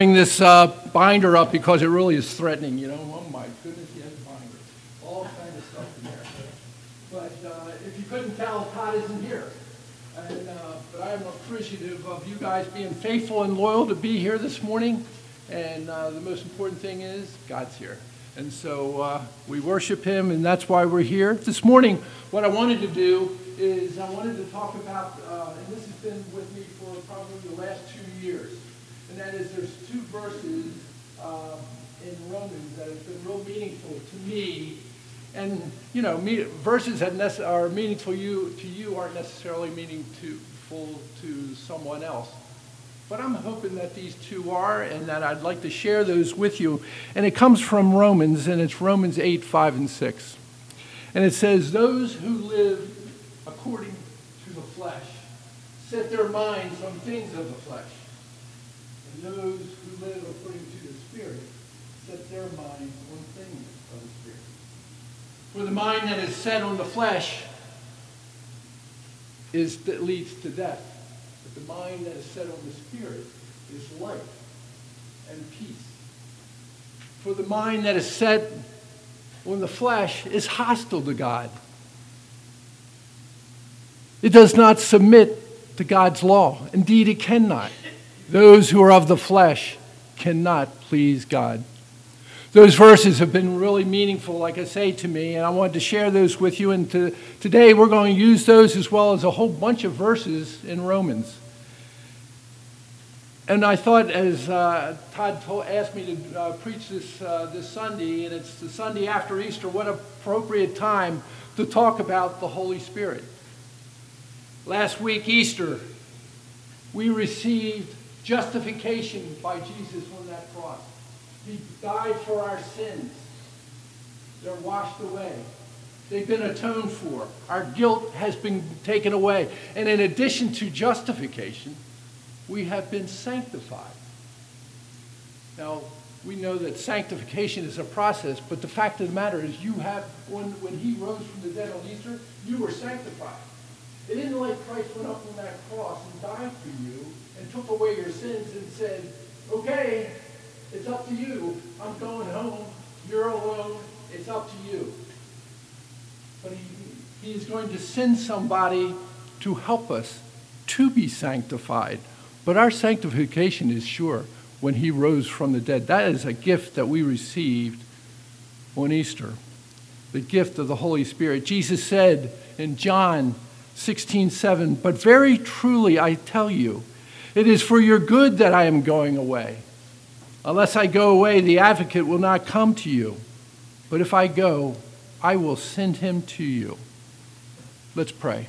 Bring this binder up because it really is threatening, Oh my goodness, he has a binder. All kinds of stuff in there. But if you couldn't tell, Todd isn't here. But I am appreciative of you guys being faithful and loyal to be here this morning. And the most important thing is God's here. And so we worship him, and that's why we're here. This morning, what I wanted to do is I wanted to talk about, and this has been with me for probably the last 2 years, and that is there's 2 verses in Romans that have been real meaningful to me. And, verses that are meaningful to you aren't necessarily meaningful to someone else. But I'm hoping that these 2 are, and that I'd like to share those with you. And it comes from Romans, and it's Romans 8, 5, and 6. And it says, those who live according to the flesh set their minds on things of the flesh. And those who live according to the Spirit set their minds on things of the Spirit. For the mind that is set on the flesh that leads to death. But the mind that is set on the Spirit is life and peace. For the mind that is set on the flesh is hostile to God. It does not submit to God's law. Indeed, it cannot. Those who are of the flesh cannot please God. Those verses have been really meaningful, like I say, to me, and I wanted to share those with you. And today we're going to use those as well as a whole bunch of verses in Romans. And I thought, as Todd asked me to preach this Sunday, and it's the Sunday after Easter, what appropriate time to talk about the Holy Spirit. Last week, Easter, we received justification by Jesus on that cross. He died for our sins. They're washed away. They've been atoned for. Our guilt has been taken away. And in addition to justification, we have been sanctified. Now, we know that sanctification is a process, but the fact of the matter is when he rose from the dead on Easter, you were sanctified. It isn't like Christ went up on that cross and died for you and took away your sins and said, okay, it's up to you. I'm going home. You're alone. It's up to you. But he is going to send somebody to help us to be sanctified. But our sanctification is sure when he rose from the dead. That is a gift that we received on Easter, the gift of the Holy Spirit. Jesus said in John 16:7, but very truly I tell you, it is for your good that I am going away. Unless I go away, the advocate will not come to you. But if I go, I will send him to you. Let's pray.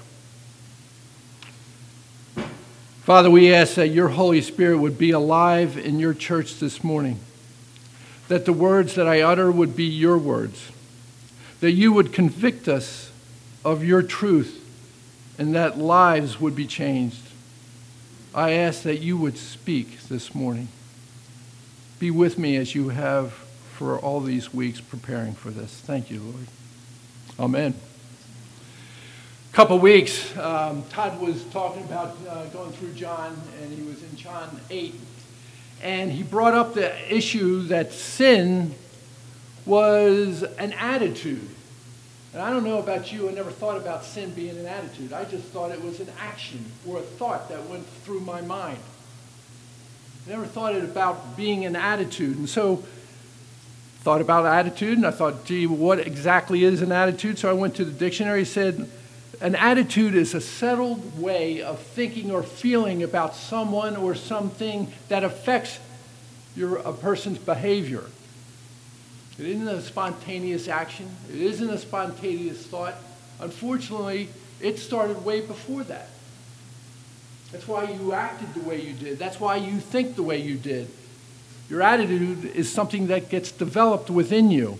Father, we ask that your Holy Spirit would be alive in your church this morning, that the words that I utter would be your words, that you would convict us of your truth, and that lives would be changed. I ask that you would speak this morning. Be with me as you have for all these weeks preparing for this. Thank you, Lord. Amen. A couple weeks, Todd was talking about going through John, and he was in John 8. And he brought up the issue that sin was an attitude. And I don't know about you, I never thought about sin being an attitude. I just thought it was an action or a thought that went through my mind. I never thought it about being an attitude. And so thought about attitude, and I thought, gee, what exactly is an attitude? So I went to the dictionary. It said, an attitude is a settled way of thinking or feeling about someone or something that affects a person's behavior. It isn't a spontaneous action. It isn't a spontaneous thought. Unfortunately, it started way before that. That's why you acted the way you did. That's why you think the way you did. Your attitude is something that gets developed within you.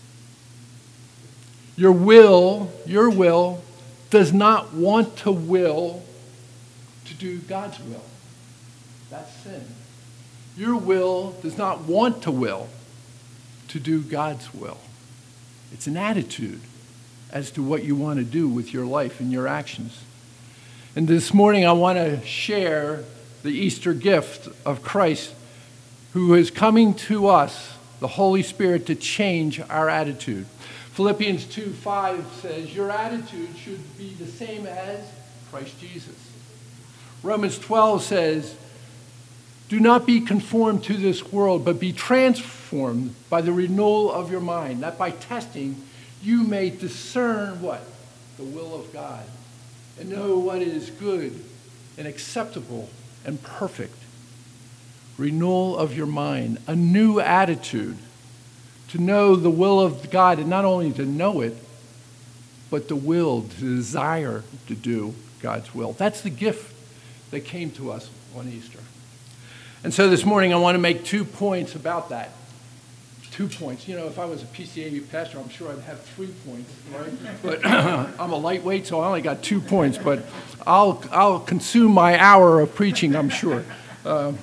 Your will does not want to will to do God's will. That's sin. Your will does not want to will to do God's will. It's an attitude as to what you want to do with your life and your actions. And this morning I want to share the Easter gift of Christ who is coming to us, the Holy Spirit, to change our attitude. Philippians 2:5 says, your attitude should be the same as Christ Jesus. Romans 12 says, do not be conformed to this world, but be transformed by the renewal of your mind, that by testing you may discern what? The will of God, and know what is good and acceptable and perfect. Renewal of your mind, a new attitude, to know the will of God, and not only to know it, but the will, to desire to do God's will. That's the gift that came to us on Easter. And so this morning I want to make 2 points about that. 2 points. You know, if I was a PCA pastor, I'm sure I'd have 3 points, right? But I'm a lightweight, so I only got 2 points. But I'll consume my hour of preaching, I'm sure. So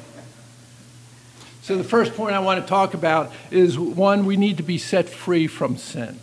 the first point I want to talk about is, one, we need to be set free from sin.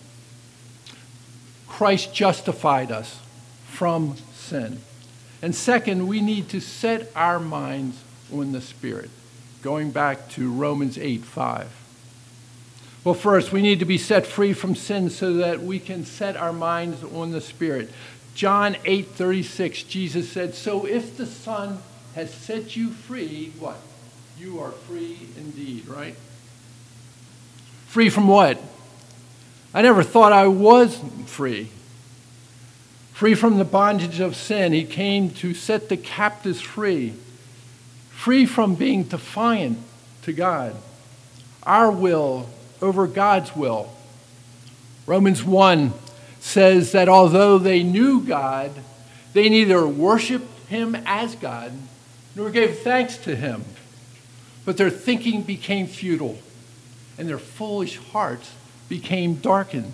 Christ justified us from sin. And second, we need to set our minds on the Spirit, going back to Romans 8:5. Well, first, we need to be set free from sin so that we can set our minds on the Spirit. John 8:36, Jesus said, so if the Son has set you free, what? You are free indeed, right? Free from what? I never thought I was free. Free from the bondage of sin. He came to set the captives free. Free from being defiant to God. Our will over God's will. Romans 1 says that although they knew God, they neither worshiped him as God nor gave thanks to him. But their thinking became futile, and their foolish hearts became darkened.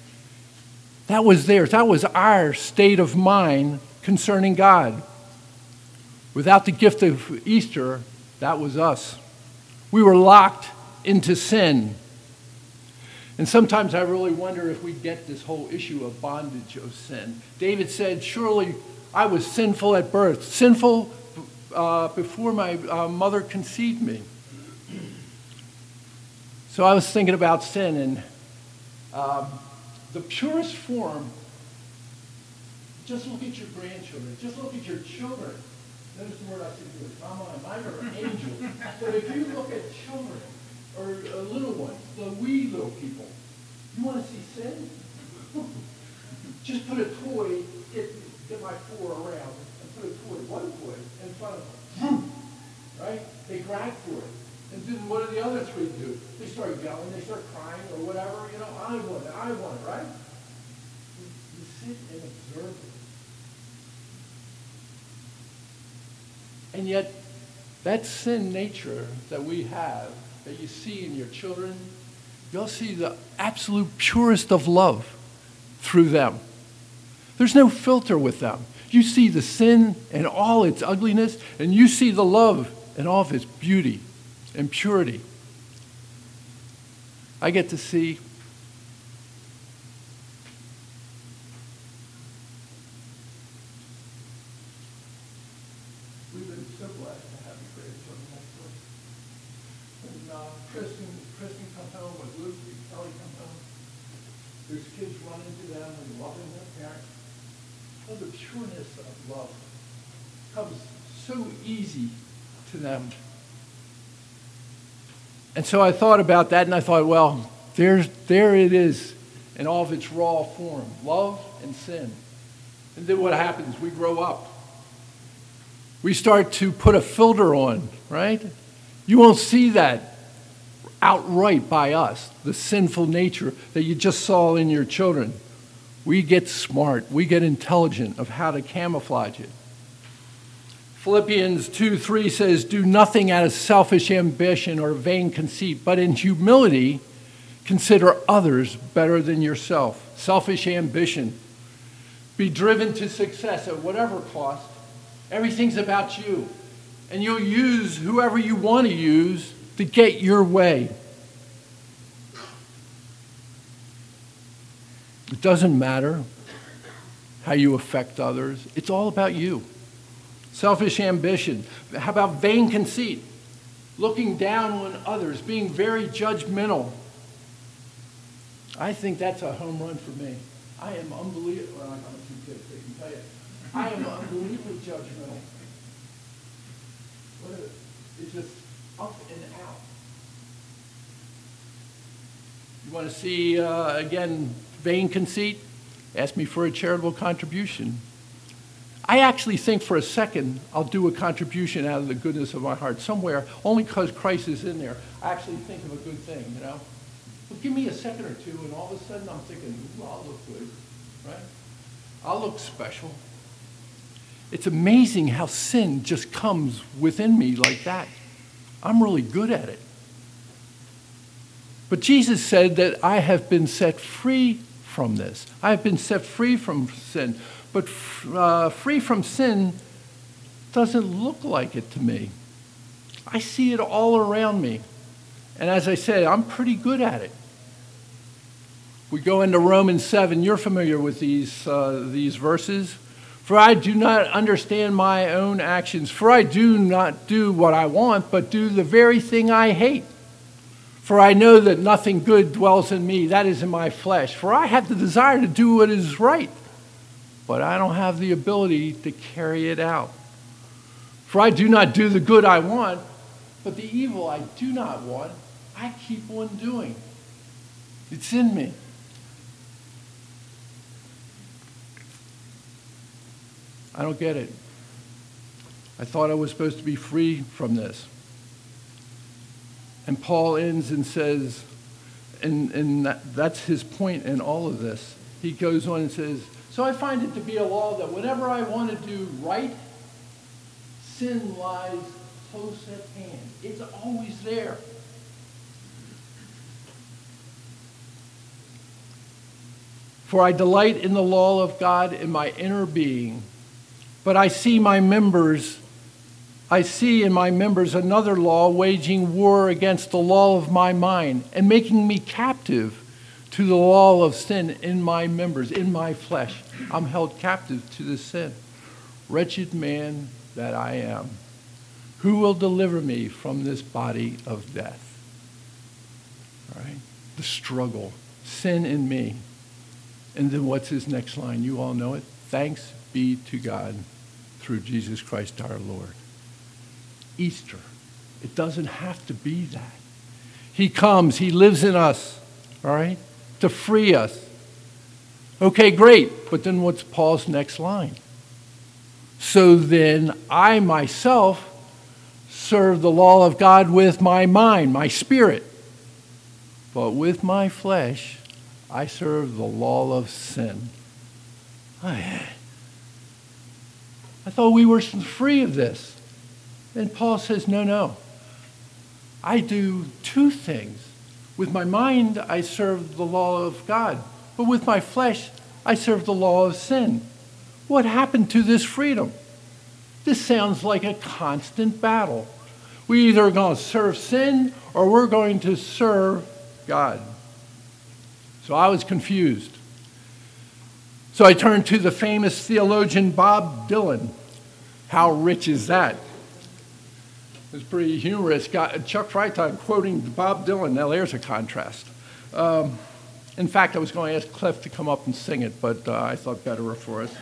That was theirs. That was our state of mind concerning God. Without the gift of Easter, that was us. We were locked into sin. And sometimes I really wonder if we get this whole issue of bondage of sin. David said, surely I was sinful at birth, sinful before my mother conceived me. So I was thinking about sin, and the purest form, just look at your grandchildren, just look at your children. Notice the word I said here, mine are angels. But if you look at children, or little ones, the wee little people, you want to see sin? Just put a toy, get my 4 around, and put a toy, one toy, in front of them. Right? They grab for it. And then what do the other 3 do? They start yelling, they start crying, or whatever. You know, I want it, right? You sit and observe it. And yet, that sin nature that we have, that you see in your children, you'll see the absolute purest of love through them. There's no filter with them. You see the sin and all its ugliness, and you see the love and all of its beauty and purity. I get to see we've been so blessed to have you grandchildren next to us. When Kristen comes home, with Luke and Kelly come home, there's kids running to them and loving their parents. Oh, the pureness of love comes so easy to them. And so I thought about that, and I thought, well, there it is in all of its raw form, love and sin. And then what happens? We grow up. We start to put a filter on, right? You won't see that outright by us, the sinful nature that you just saw in your children. We get smart. We get intelligent of how to camouflage it. Philippians 2:3 says, do nothing out of selfish ambition or vain conceit, but in humility consider others better than yourself. Selfish ambition. Be driven to success at whatever cost. Everything's about you. And you'll use whoever you want to use to get your way. It doesn't matter how you affect others. It's all about you. Selfish ambition. How about vain conceit? looking down on others, being very judgmental. I think that's a home run for me. I am unbelievably, well, I'm not too good, I can tell you. I am unbelievably judgmental. It's just up and out. You want to see, again, vain conceit? Ask me for a charitable contribution. I actually think for a second I'll do a contribution out of the goodness of my heart somewhere, only because Christ is in there. I actually think of a good thing, you know? But give me a second or two, and all of a sudden I'm thinking, ooh, I'll look good, right? I'll look special. It's amazing how sin just comes within me like that. I'm really good at it. But Jesus said that I have been set free from this. I have been set free from sin. But free from sin doesn't look like it to me. I see it all around me. And as I said, I'm pretty good at it. We go into Romans 7. You're familiar with these verses. For I do not understand my own actions. For I do not do what I want, but do the very thing I hate. For I know that nothing good dwells in me, that is in my flesh. For I have the desire to do what is right, but I don't have the ability to carry it out. For I do not do the good I want, but the evil I do not want, I keep on doing. It's in me. I don't get it. I thought I was supposed to be free from this. And Paul ends and says, and that's his point in all of this. He goes on and says, so I find it to be a law that whenever I want to do right, sin lies close at hand. It's always there. For I delight in the law of God in my inner being, but I see in my members another law waging war against the law of my mind and making me captive to the law of sin in my members, in my flesh. I'm held captive to this sin. Wretched man that I am, who will deliver me from this body of death? All right? The struggle, sin in me. And then what's his next line? You all know it. Thanks be to God through Jesus Christ our Lord. Easter. It doesn't have to be that. He comes, he lives in us, all right, to free us. Okay, great. But then what's Paul's next line? So then I myself serve the law of God with my mind, my spirit. But with my flesh, I serve the law of sin. I thought we were free of this. And Paul says, no. I do two things. With my mind, I serve the law of God. But with my flesh, I serve the law of sin. What happened to this freedom? This sounds like a constant battle. We either are going to serve sin or we're going to serve God. So I was confused. So I turned to the famous theologian Bob Dylan. How rich is that? It was pretty humorous. Chuck Freitag quoting Bob Dylan. Now there's a contrast. In fact, I was going to ask Cliff to come up and sing it, but I thought better for us.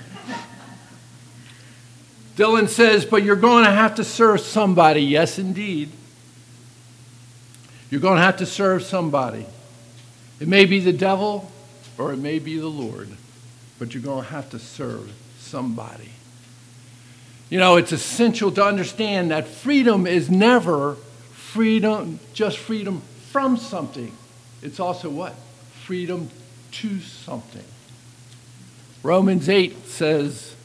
Dylan says, but you're going to have to serve somebody. Yes, indeed. You're going to have to serve somebody. It may be the devil or it may be the Lord, but you're going to have to serve somebody. You know, it's essential to understand that freedom is never freedom, just freedom from something. It's also what? Freedom to something. Romans 8 says,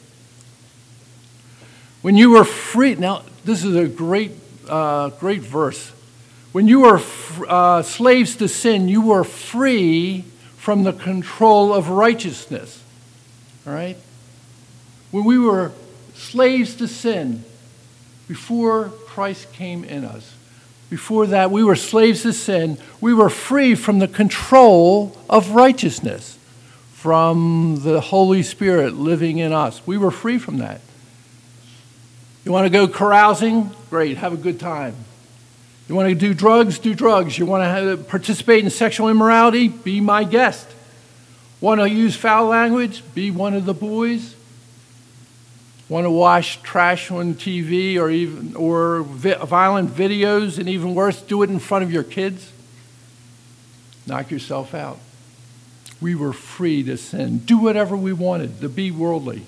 when you were free, now this is a great verse. When you were slaves to sin, you were free from the control of righteousness. All right? When we were slaves to sin, before Christ came in us, before that we were slaves to sin, we were free from the control of righteousness, from the Holy Spirit living in us. We were free from that. You want to go carousing? Great, have a good time. You want to do drugs? Do drugs. You want to participate in sexual immorality? Be my guest. Want to use foul language? Be one of the boys. Want to watch trash on TV or violent videos, and even worse, do it in front of your kids? Knock yourself out. We were free to sin, do whatever we wanted, to be worldly.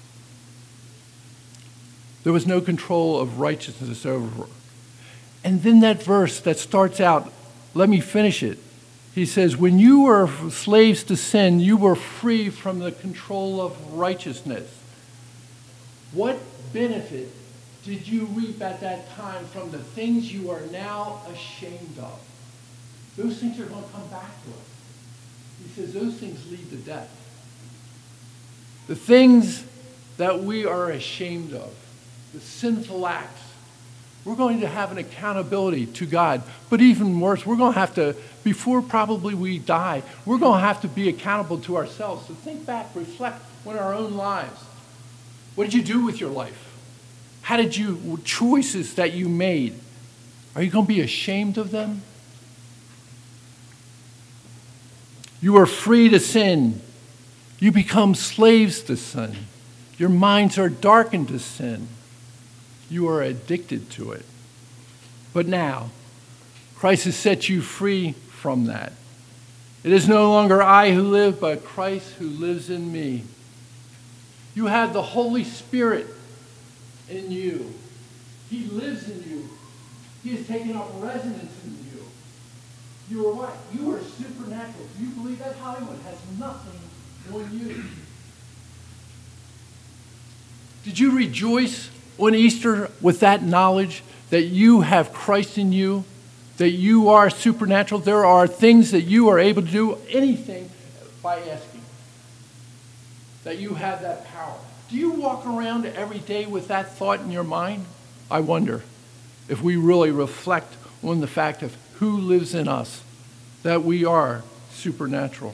There was no control of righteousness over. And then that verse that starts out, let me finish it. He says, when you were slaves to sin, you were free from the control of righteousness. What benefit did you reap at that time from the things you are now ashamed of? Those things are going to come back to us. He says those things lead to death. The things that we are ashamed of, the sinful acts, we're going to have an accountability to God. But even worse, we're going to have to, before probably we die, we're going to have to be accountable to ourselves. So think back, reflect on our own lives. What did you do with your life? How did you, choices that you made, are you going to be ashamed of them? You are free to sin. You become slaves to sin. Your minds are darkened to sin. You are addicted to it. But now, Christ has set you free from that. It is no longer I who live, but Christ who lives in me. You have the Holy Spirit in you. He lives in you. He has taken up residence in you. You are what? You are supernatural. Do you believe that? Hollywood has nothing on you. Did you rejoice on Easter with that knowledge that you have Christ in you, that you are supernatural? There are things that you are able to do, anything, by asking. That you have that power. Do you walk around every day with that thought in your mind? I wonder if we really reflect on the fact of who lives in us, that we are supernatural.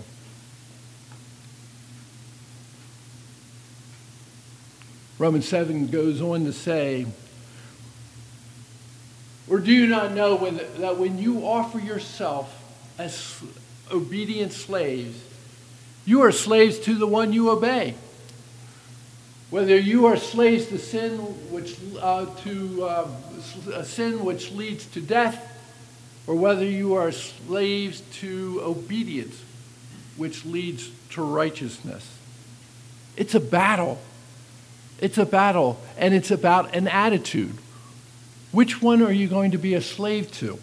Romans 7 goes on to say, or do you not know that when you offer yourself as obedient slaves, you are slaves to the one you obey? Whether you are slaves to sin, sin which leads to death, or whether you are slaves to obedience, which leads to righteousness. It's a battle. It's a battle, and it's about an attitude. Which one are you going to be a slave to?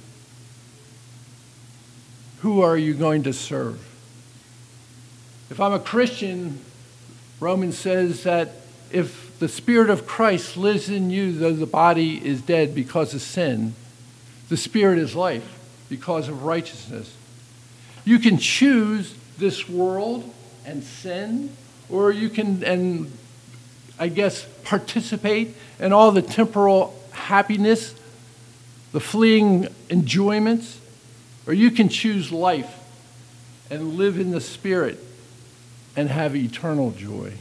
Who are you going to serve? If I'm a Christian, Romans says that if the Spirit of Christ lives in you, though the body is dead because of sin, the Spirit is life because of righteousness. You can choose this world and sin, or you can, participate in all the temporal happiness, the fleeting enjoyments, or you can choose life and live in the Spirit and have eternal joy.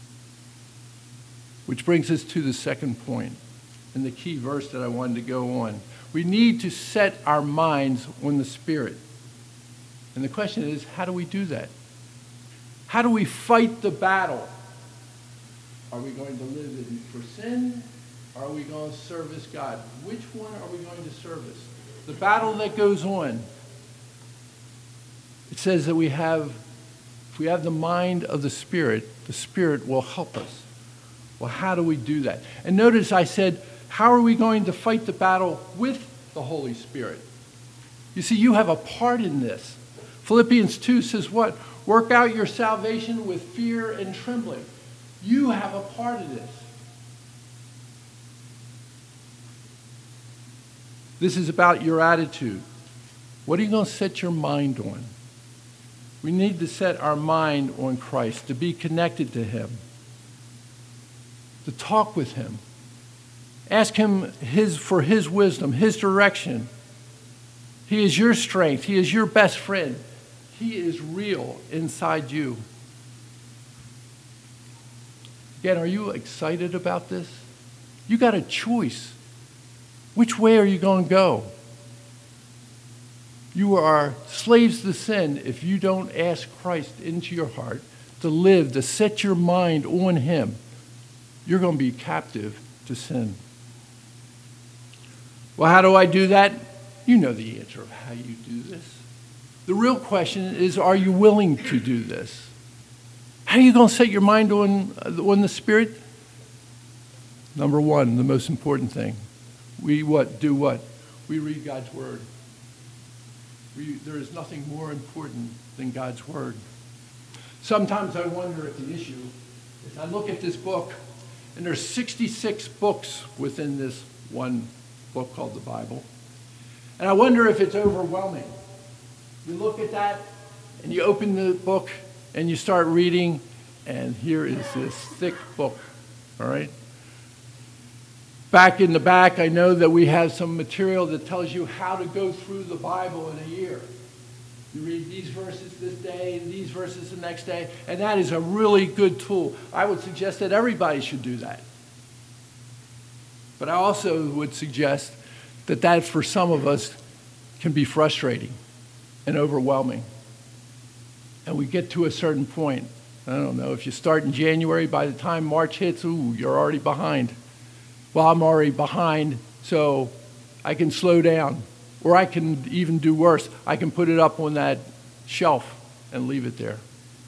Which brings us to the second point and the key verse that I wanted to go on. We need to set our minds on the Spirit. And the question is, how do we do that? How do we fight the battle? Are we going to live for sin? Or are we going to service God? Which one are we going to service? The battle that goes on. It says that if we have the mind of the Spirit will help us. Well, how do we do that? And notice I said, how are we going to fight the battle with the Holy Spirit? You see, you have a part in this. Philippians 2 says what? Work out your salvation with fear and trembling. You have a part of this. This is about your attitude. What are you going to set your mind on? We need to set our mind on Christ, to be connected to Him, to talk with Him. Ask Him for His wisdom, His direction. He is your strength. He is your best friend. He is real inside you. Again, are you excited about this? You got a choice. Which way are you going to go? You are slaves to sin if you don't ask Christ into your heart to live, to set your mind on him. You're going to be captive to sin. Well, how do I do that? You know the answer of how you do this. The real question is, are you willing to do this? How are you going to set your mind on the Spirit? Number one, the most important thing. We do what? We read God's Word. There is nothing more important than God's Word. Sometimes I wonder if the issue is I look at this book, and there's 66 books within this one book called the Bible. And I wonder if it's overwhelming. You look at that, and you open the book, and you start reading, and here is this thick book, all right? Back in the back, I know that we have some material that tells you how to go through the Bible in a year. You read these verses this day and these verses the next day, and that is a really good tool. I would suggest that everybody should do that. But I also would suggest that for some of us can be frustrating and overwhelming. And we get to a certain point. I don't know, if you start in January, by the time March hits, you're already behind. Well, I'm already behind, so I can slow down. Or I can even do worse. I can put it up on that shelf and leave it there.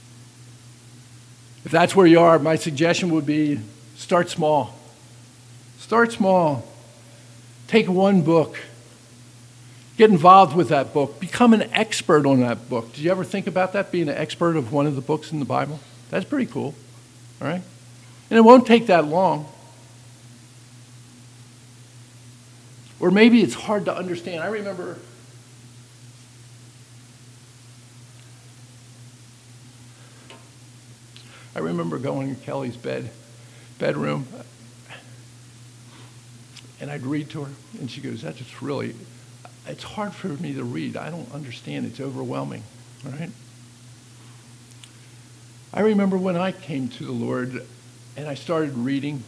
If that's where you are, my suggestion would be start small. Start small. Take one book. Get involved with that book. Become an expert on that book. Did you ever think about that, being an expert of one of the books in the Bible? That's pretty cool, all right? And it won't take that long. Or maybe it's hard to understand. I remember going in Kelly's bedroom, and I'd read to her, and she goes, it's hard for me to read. I don't understand. It's overwhelming, all right? I remember when I came to the Lord, and I started reading,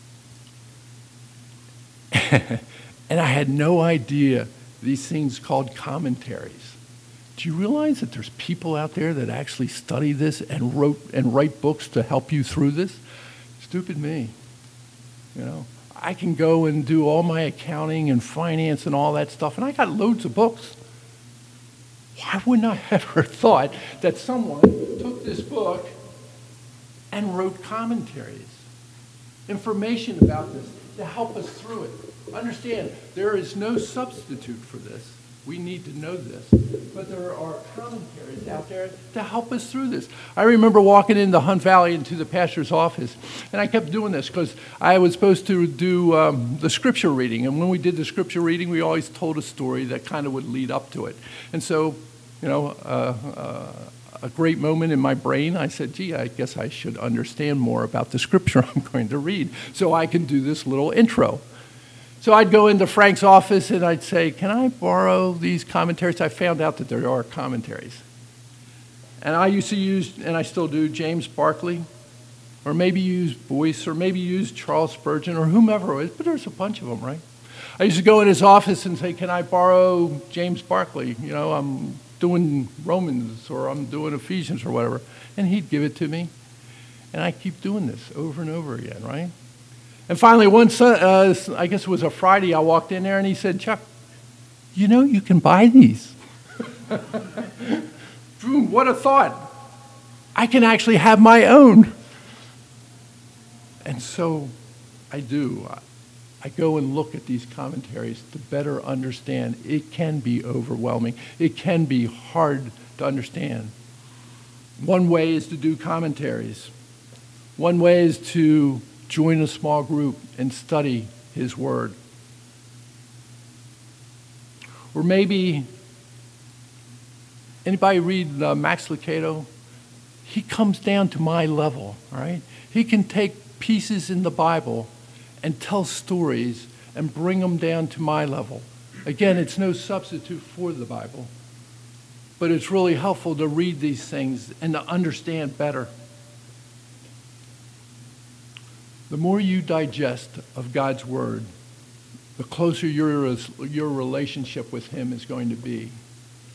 and I had no idea these things called commentaries. Do you realize that there's people out there that actually study this and write books to help you through this? Stupid me. You know, I can go and do all my accounting and finance and all that stuff, and I got loads of books. Why wouldn't I ever thought that someone took this book and wrote commentaries, information about this to help us through it? Understand, there is no substitute for this. We need to know this. But there are commentaries out there to help us through this. I remember walking into Hunt Valley into the pastor's office, and I kept doing this because I was supposed to do the scripture reading. And when we did the scripture reading, we always told a story that kind of would lead up to it. And so, a great moment in my brain, I said, gee, I guess I should understand more about the scripture I'm going to read so I can do this little intro. So I'd go into Frank's office and I'd say, can I borrow these commentaries? I found out that there are commentaries. And I used to use, and I still do, James Barclay, or maybe use Boyce, or maybe use Charles Spurgeon, or whomever it is, but there's a bunch of them, right? I used to go in his office and say, can I borrow James Barclay? You know, I'm doing Romans, or I'm doing Ephesians, or whatever. And he'd give it to me. And I keep doing this over and over again, right? And finally, I guess it was a Friday, I walked in there and he said, Chuck, you know you can buy these. Boom, what a thought. I can actually have my own. And so I do. I go and look at these commentaries to better understand. It can be overwhelming. It can be hard to understand. One way is to do commentaries. One way is to join a small group and study his word. Or maybe, anybody read Max Lucado? He comes down to my level, all right? He can take pieces in the Bible and tell stories and bring them down to my level. Again, it's no substitute for the Bible, but it's really helpful to read these things and to understand better. The more you digest of God's word, the closer your relationship with him is going to be.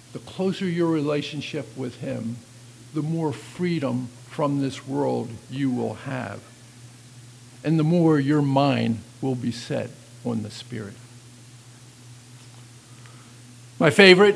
the closer your relationship with him, the more freedom from this world you will have. And the more your mind will be set on the Spirit. My favorite,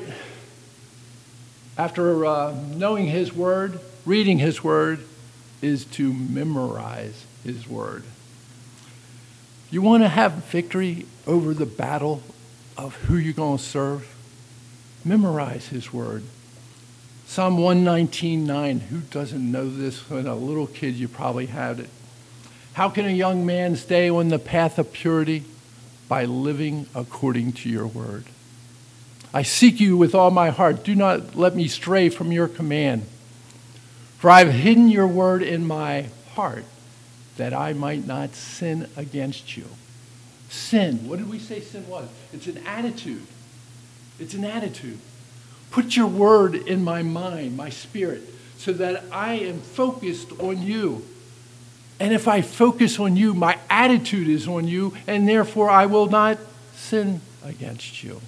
after knowing his word, reading his word, is to memorize his word. You want to have victory over the battle of who you're going to serve? Memorize his word. Psalm 119:9. Who doesn't know this? When a little kid, you probably had it. How can a young man stay on the path of purity? By living according to your word. I seek you with all my heart. Do not let me stray from your command. For I have hidden your word in my heart that I might not sin against you. Sin. What did we say sin was? It's an attitude. It's an attitude. Put your word in my mind, my spirit, so that I am focused on you. And if I focus on you, my attitude is on you, and therefore I will not sin against you.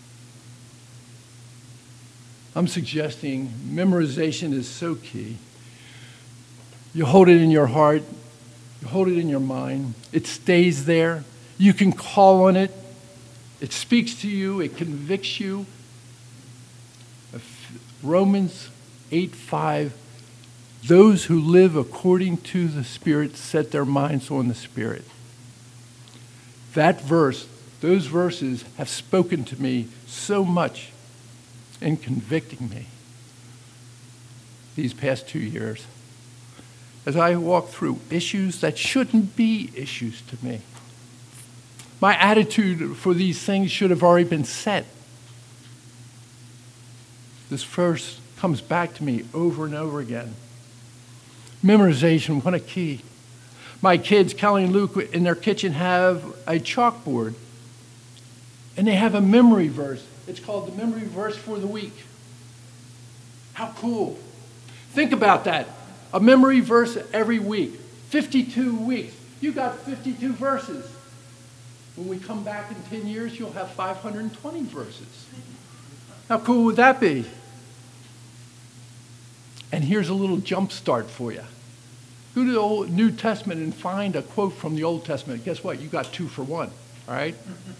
I'm suggesting memorization is so key. You hold it in your heart. You hold it in your mind. It stays there. You can call on it. It speaks to you. It convicts you. Romans 8:5. Those who live according to the Spirit set their minds on the Spirit. That verse, those verses have spoken to me so much in convicting me these past 2 years as I walk through issues that shouldn't be issues to me. My attitude for these things should have already been set. This verse comes back to me over and over again. Memorization, what a key. My kids, Kelly and Luke, in their kitchen have a chalkboard, and they have a memory verse. It's called the memory verse for the week. How cool. Think about that. A memory verse every week. 52 weeks. You got 52 verses. When we come back in 10 years, you'll have 520 verses. How cool would that be? And here's a little jump start for you. Go to the Old New Testament and find a quote from the Old Testament. Guess what? You got 2 for 1. All right?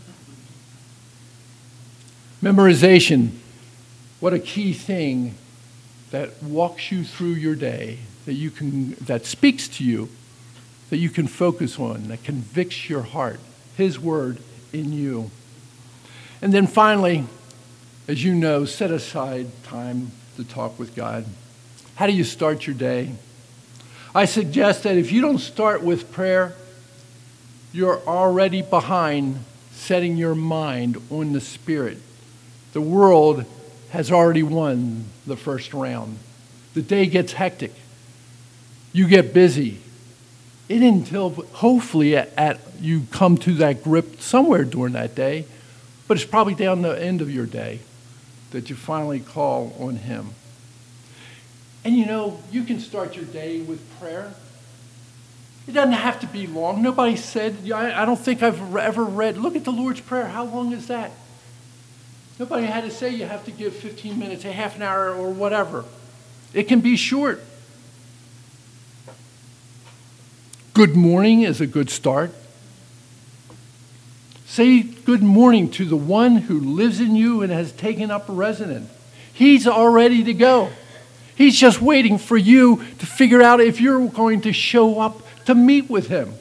Memorization. What a key thing that walks you through your day, that speaks to you, that you can focus on, that convicts your heart, his word in you. And then finally, as you know, set aside time to talk with God. How do you start your day? I suggest that if you don't start with prayer, you're already behind setting your mind on the Spirit. The world has already won the first round. The day gets hectic. You get busy. It isn't until hopefully you come to that grip somewhere during that day, but it's probably down the end of your day that you finally call on him. And you know, you can start your day with prayer. It doesn't have to be long. Nobody said, I don't think I've ever read, look at the Lord's Prayer. How long is that? Nobody had to say you have to give 15 minutes, a half an hour, or whatever. It can be short. Good morning is a good start. Say good morning to the one who lives in you and has taken up residence. He's all ready to go. He's just waiting for you to figure out if you're going to show up to meet with him.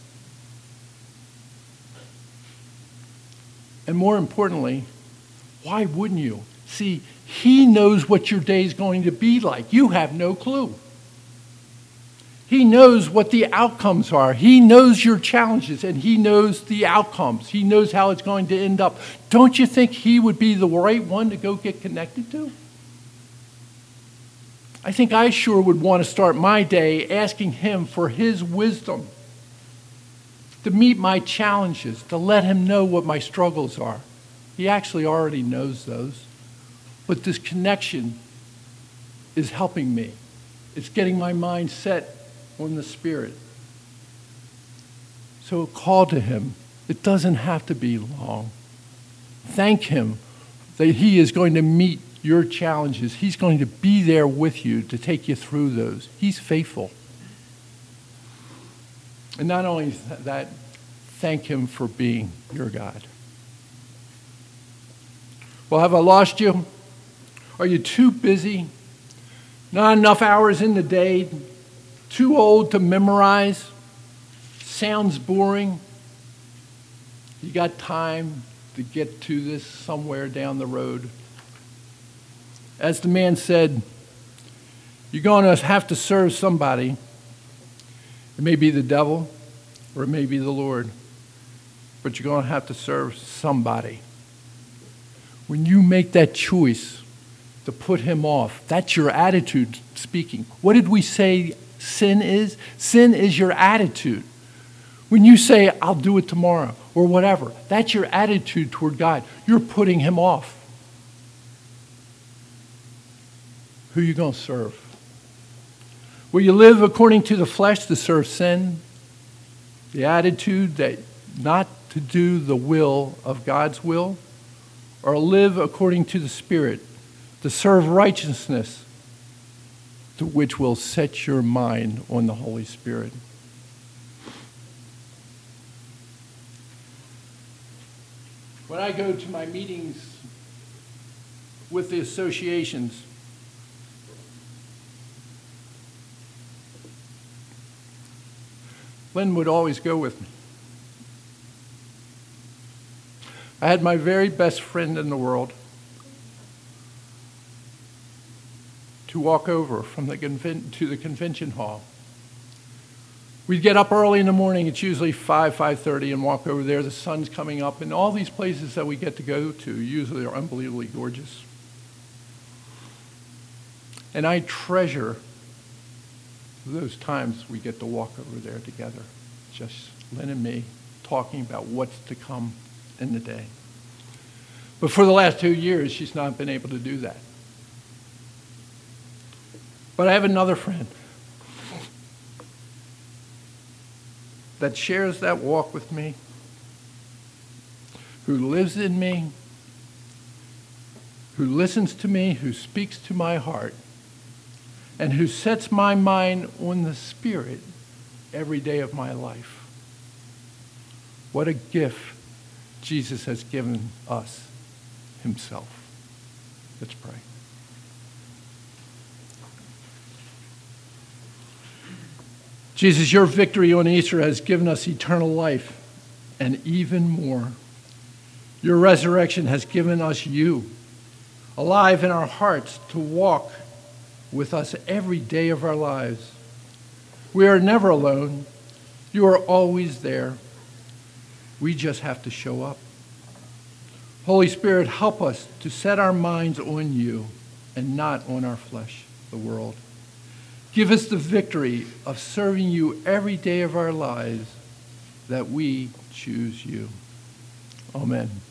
And more importantly, why wouldn't you? See, he knows what your day is going to be like. You have no clue. He knows what the outcomes are. He knows your challenges, and he knows the outcomes. He knows how it's going to end up. Don't you think he would be the right one to go get connected to? I think I sure would want to start my day asking him for his wisdom, to meet my challenges, to let him know what my struggles are. He actually already knows those. But this connection is helping me. It's getting my mind set on the Spirit. So call to him. It doesn't have to be long. Thank him that he is going to meet your challenges. He's going to be there with you to take you through those. He's faithful. And not only that, thank him for being your God. Well, have I lost you? Are you too busy? Not enough hours in the day? Too old to memorize? Sounds boring? You got time to get to this somewhere down the road? As the man said, you're going to have to serve somebody. It may be the devil or it may be the Lord, but you're going to have to serve somebody. When you make that choice to put him off, that's your attitude speaking. What did we say sin is? Sin is your attitude. When you say, I'll do it tomorrow or whatever, that's your attitude toward God. You're putting him off. Who are you going to serve? Will you live according to the flesh to serve sin? The attitude that not to do the will of God's will? Or live according to the Spirit to serve righteousness, to which will set your mind on the Holy Spirit? When I go to my meetings with the associations, Lynn would always go with me. I had my very best friend in the world to walk over from the to the convention hall. We'd get up early in the morning, it's usually 5:30, and walk over there. The sun's coming up, and all these places that we get to go to usually are unbelievably gorgeous. And I treasure those times we get to walk over there together, just Lynn and me, talking about what's to come in the day. But for the last 2 years, she's not been able to do that. But I have another friend that shares that walk with me, who lives in me, who listens to me, who speaks to my heart, and who sets my mind on the Spirit every day of my life. What a gift Jesus has given us himself. Let's pray. Jesus, your victory on Easter has given us eternal life, and even more. Your resurrection has given us you, alive in our hearts, to walk with us every day of our lives. We are never alone. You are always there. We just have to show up. Holy Spirit, help us to set our minds on you and not on our flesh, the world. Give us the victory of serving you every day of our lives, that we choose you. Amen.